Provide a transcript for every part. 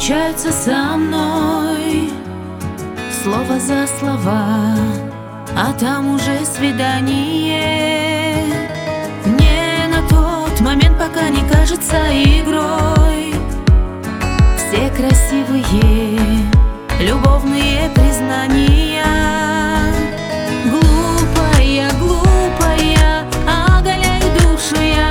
встречаются со мной слово за слова, а там уже свидание. Мне на тот момент пока не кажется игрой все красивые любовные признания. Глупая, глупая, оголяю душу я.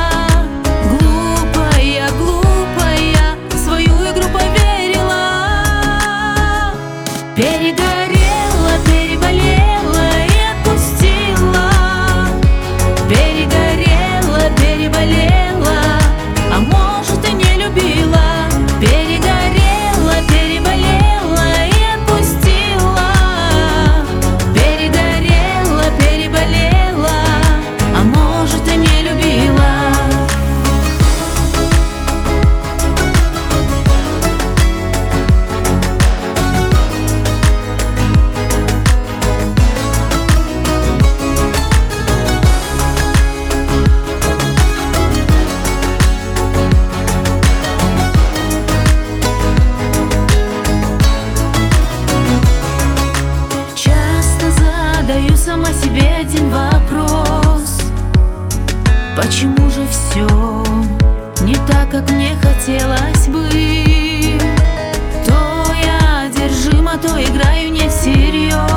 Глупая, глупая, в свою игру поверила. Перегорела, переболела и отпустила. Перегорела, переболела, а может и не любила. Перегорела, переболела и отпустила. Перегорела, переболела, а может и не любила. Задаю сама себе один вопрос: почему же все не так, как мне хотелось бы? То я одержима, то играю не всерьез.